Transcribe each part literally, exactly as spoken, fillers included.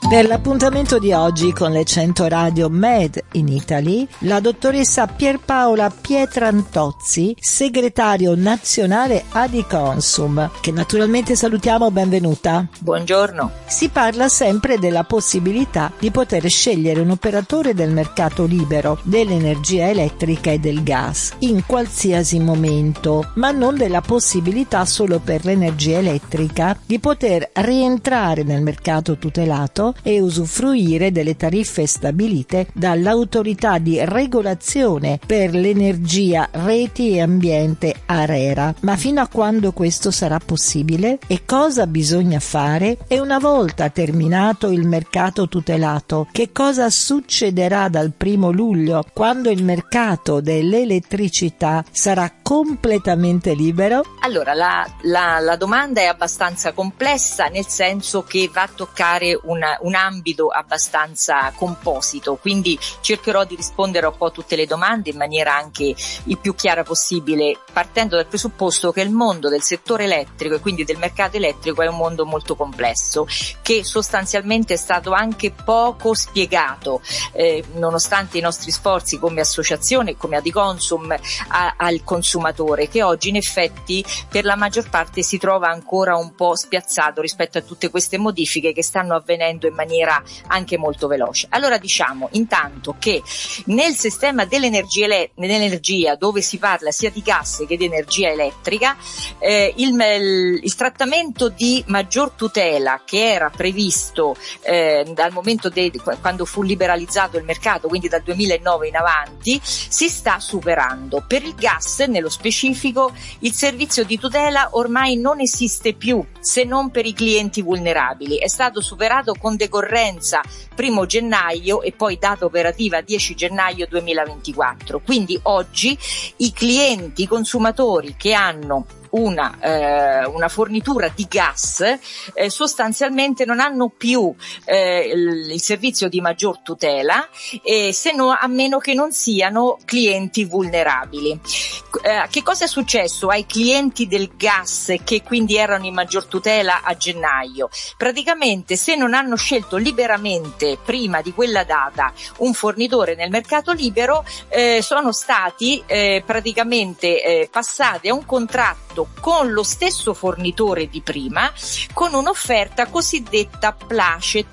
Per l'appuntamento di oggi con le cento radio Made in Italy, la dottoressa Pierpaola Pietrantozzi, segretario nazionale Adiconsum, che naturalmente salutiamo, benvenuta. Buongiorno. Si parla sempre della possibilità di poter scegliere un operatore del mercato libero dell'energia elettrica e del gas in qualsiasi momento, ma non della possibilità solo per l'energia elettrica di poter rientrare nel mercato tutelato e usufruire delle tariffe stabilite dall'autorità di regolazione per l'energia, reti e ambiente ARERA. Ma fino a quando questo sarà possibile? E cosa bisogna fare? E una volta terminato il mercato tutelato, che cosa succederà dal primo luglio, quando il mercato dell'elettricità sarà completamente libero? Allora, la, la, la domanda è abbastanza complessa, nel senso che va a toccare una, un ambito abbastanza composito, quindi cercherò di rispondere un po' a tutte le domande in maniera anche il più chiara possibile, partendo dal presupposto che il mondo del settore elettrico e quindi del mercato elettrico è un mondo molto complesso, che sostanzialmente è stato anche poco spiegato, eh, nonostante i nostri sforzi come associazione, come Adiconsum, a, al consumatore, che oggi in effetti per la maggior parte si trova ancora un po' spiazzato rispetto a tutte queste modifiche che stanno avvenendo in maniera anche molto veloce. Allora, diciamo intanto che nel sistema dell'energia, nell'energia dove si parla sia di gas che di energia elettrica, eh, il, il, il trattamento di maggior tutela che era previsto eh, dal momento de, quando fu liberalizzato il mercato, quindi dal duemilanove in avanti, si sta superando. Per il gas, nello specifico, il servizio di tutela ormai non esiste più, se non per i clienti vulnerabili. È stato superato con decorrenza primo gennaio e poi data operativa dieci gennaio duemilaventiquattro. Quindi oggi i clienti, i consumatori che hanno Una, eh, una fornitura di gas eh, sostanzialmente non hanno più eh, il, il servizio di maggior tutela, eh, se no, a meno che non siano clienti vulnerabili. Eh, che cosa è successo ai clienti del gas che quindi erano in maggior tutela a gennaio? Praticamente, se non hanno scelto liberamente prima di quella data un fornitore nel mercato libero, eh, sono stati eh, praticamente eh, passati a un contratto con lo stesso fornitore di prima, con un'offerta cosiddetta placet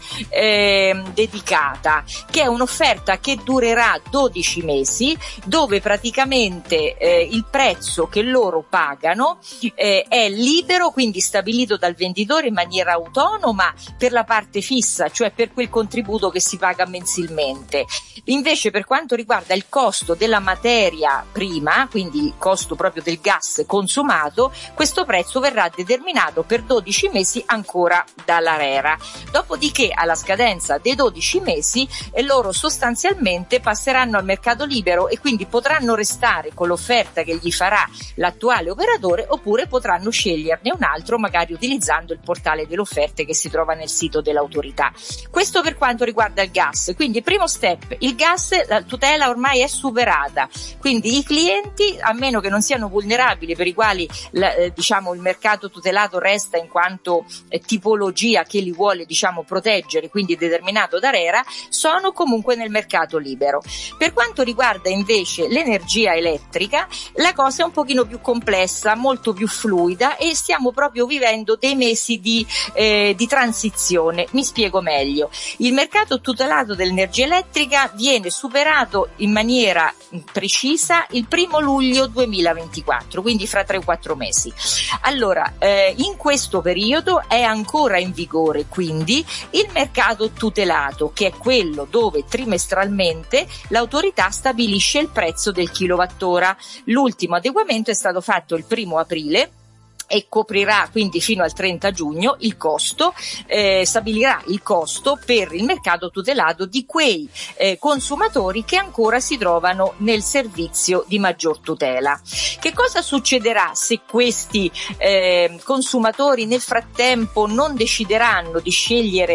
eh, dedicata, che è un'offerta che durerà dodici mesi, dove praticamente eh, il prezzo che loro pagano eh, è libero, quindi stabilito dal venditore in maniera autonoma per la parte fissa, cioè per quel contributo che si paga mensilmente. Invece, per quanto riguarda il costo della materia prima, quindi il costo proprio del gas consumato, questo prezzo verrà determinato per dodici mesi ancora dall'ARERA. Dopodiché, alla scadenza dei dodici mesi, eh, loro sostanzialmente passeranno al mercato libero e quindi potranno restare con l'offerta che gli farà l'attuale operatore, oppure potranno sceglierne un altro, magari utilizzando il portale delle offerte che si trova nel sito dell'autorità. Questo per quanto riguarda il gas. Quindi, primo step, il gas, la tutela ormai è superata, quindi i clienti, a meno che non siano vulnerabili, per i quali la, eh, diciamo il mercato tutelato resta in quanto eh, tipologia che li vuole diciamo proteggere, quindi determinato da ARERA, sono comunque nel mercato libero. Per quanto riguarda invece l'energia elettrica, la cosa è un pochino più complessa, molto più fluida, e stiamo proprio vivendo dei mesi di, eh, di transizione. Mi spiego meglio. Il mercato tutelato dell'energia elettrica viene superato in maniera precisa il primo luglio duemilaventiquattro, quindi fra tre o quattro mesi. Allora, eh, in questo periodo è ancora in vigore quindi il mercato tutelato, che è quello dove trimestralmente l'autorità stabilisce il prezzo del kilowattora. L'ultimo adeguamento è stato fatto il primo aprile e coprirà quindi fino al trenta giugno il costo, eh, stabilirà il costo per il mercato tutelato di quei eh, consumatori che ancora si trovano nel servizio di maggior tutela. Che cosa succederà se questi eh, consumatori nel frattempo non decideranno di scegliere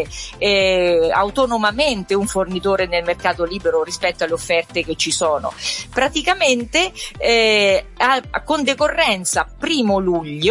eh, autonomamente un fornitore nel mercato libero rispetto alle offerte che ci sono? Praticamente eh, a, con decorrenza primo luglio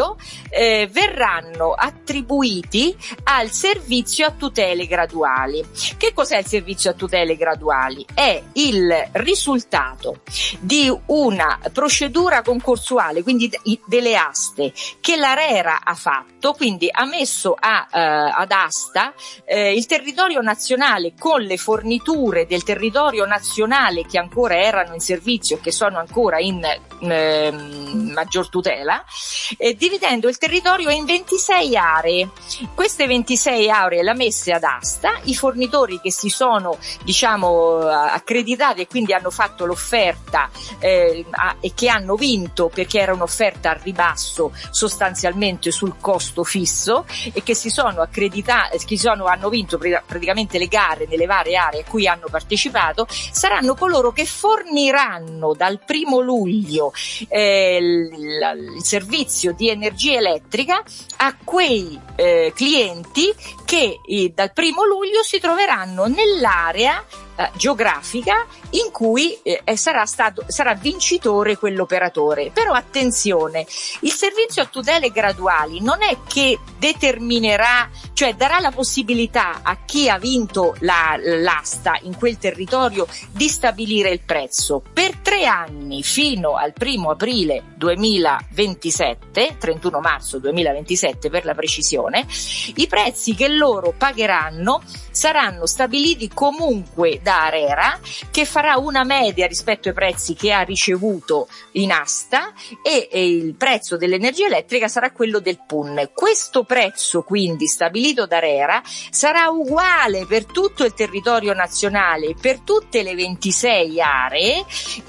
luglio eh, verranno attribuiti al servizio a tutele graduali. Che cos'è il servizio a tutele graduali? È il risultato di una procedura concorsuale, quindi delle aste che l'ARERA ha fatto, quindi ha messo a, eh, ad asta eh, il territorio nazionale con le forniture del territorio nazionale che ancora erano in servizio e che sono ancora in eh, maggior tutela, eh, dividendo il territorio in ventisei aree. Queste ventisei aree le ha messe ad asta i fornitori che si sono, diciamo, accreditati e quindi hanno fatto l'offerta eh, a, e che hanno vinto, perché era un'offerta a ribasso sostanzialmente sul costo fisso, e che si sono accreditati, che sono, hanno vinto praticamente le gare nelle varie aree a cui hanno partecipato. Saranno coloro che forniranno dal primo luglio eh, il, il servizio di energia elettrica a quei eh, clienti che eh, dal primo luglio si troveranno nell'area eh, geografica in cui eh, sarà stato sarà vincitore quell'operatore. Però attenzione, il servizio a tutele graduali non è che determinerà, cioè darà la possibilità a chi ha vinto la, l'asta in quel territorio di stabilire il prezzo per tre anni fino al primo aprile duemilaventisette, trentuno marzo duemilaventisette per la precisione. I prezzi che loro pagheranno saranno stabiliti comunque da ARERA, che farà una media rispetto ai prezzi che ha ricevuto in asta, e, e il prezzo dell'energia elettrica sarà quello del P U N. Questo prezzo quindi stabilito da ARERA sarà uguale per tutto il territorio nazionale, per tutte le ventisei aree,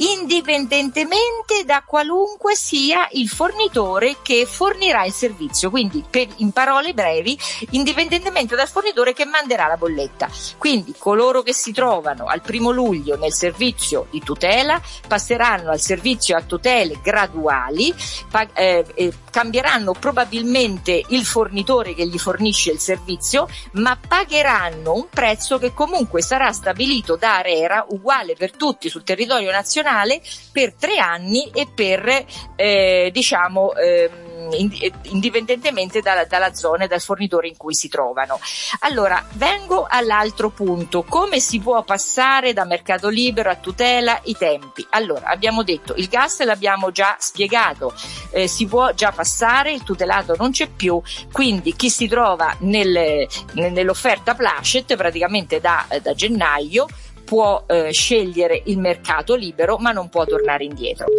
indipendentemente da qualunque sia il fornitore che fornirà il servizio. Quindi, per, in parole brevi, indipendentemente dal fornitore che manderà la bolletta. Quindi coloro che si trovano al primo luglio nel servizio di tutela passeranno al servizio a tutele graduali, pag- eh, eh, cambieranno probabilmente il fornitore che gli fornisce il servizio, ma pagheranno un prezzo che comunque sarà stabilito da ARERA, uguale per tutti sul territorio nazionale, per tre anni e per eh, diciamo eh, indipendentemente dalla, dalla zona e dal fornitore in cui si trovano. Allora, vengo all'altro punto: come si può passare da mercato libero a tutela, i tempi. Allora, abbiamo detto il gas, l'abbiamo già spiegato, eh, si può già passare, il tutelato non c'è più, quindi chi si trova nel, nell'offerta Placet praticamente da, da gennaio può eh, scegliere il mercato libero, ma non può tornare indietro.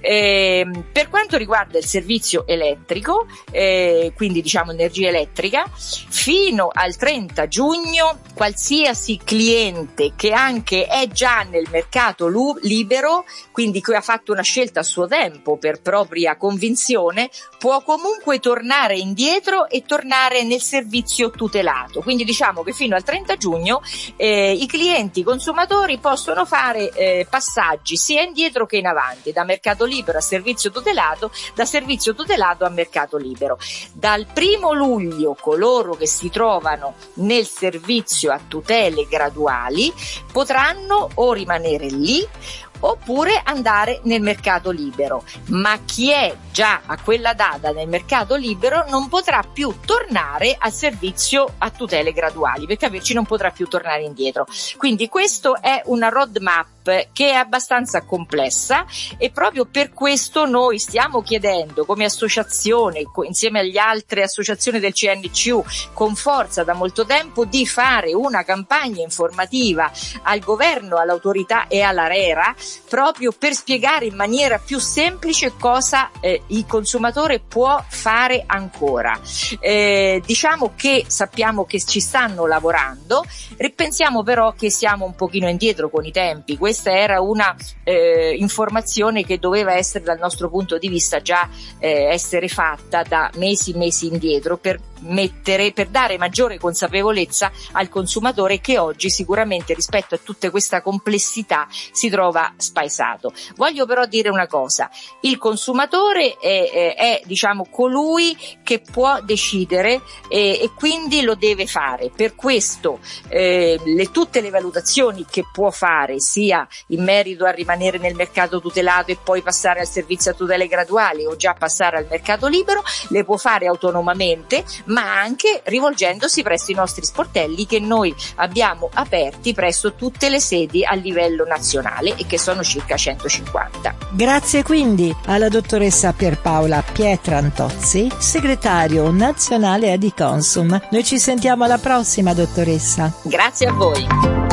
Eh, per quanto riguarda il servizio elettrico, eh, quindi diciamo energia elettrica, fino al trenta giugno qualsiasi cliente che anche è già nel mercato lu- libero, quindi che ha fatto una scelta a suo tempo per propria convinzione, può comunque tornare indietro e tornare nel servizio tutelato. Quindi diciamo che fino al trenta giugno eh, i clienti consumatori possono fare eh, passaggi sia indietro che in avanti, da mercato libero a servizio tutelato, da servizio tutelato a mercato libero. Dal primo luglio coloro che si trovano nel servizio a tutele graduali potranno o rimanere lì oppure andare nel mercato libero, ma chi è già a quella data nel mercato libero non potrà più tornare al servizio a tutele graduali, per capirci non potrà più tornare indietro. Quindi questo è una roadmap che è abbastanza complessa, e proprio per questo noi stiamo chiedendo come associazione, insieme agli altre associazioni del C N C U, con forza da molto tempo, di fare una campagna informativa al governo, all'autorità e all'ARERA, proprio per spiegare in maniera più semplice cosa eh, il consumatore può fare ancora. Eh, diciamo che sappiamo che ci stanno lavorando, ripensiamo però che siamo un pochino indietro con i tempi. Questa era una eh, informazione che doveva essere, dal nostro punto di vista, già eh, essere fatta da mesi e mesi indietro, per mettere, per dare maggiore consapevolezza al consumatore, che oggi sicuramente rispetto a tutta questa complessità si trova spaesato. Voglio però dire una cosa: il consumatore è, è, è diciamo colui che può decidere e, e quindi lo deve fare. Per questo eh, le, tutte le valutazioni che può fare, sia in merito a rimanere nel mercato tutelato e poi passare al servizio a tutele graduali o già passare al mercato libero, le può fare autonomamente, ma anche rivolgendosi presso i nostri sportelli che noi abbiamo aperti presso tutte le sedi a livello nazionale e che sono circa centocinquanta. Grazie quindi alla dottoressa Pierpaola Pietrantozzi, segretario nazionale Adiconsum. Noi ci sentiamo alla prossima, dottoressa. Grazie a voi.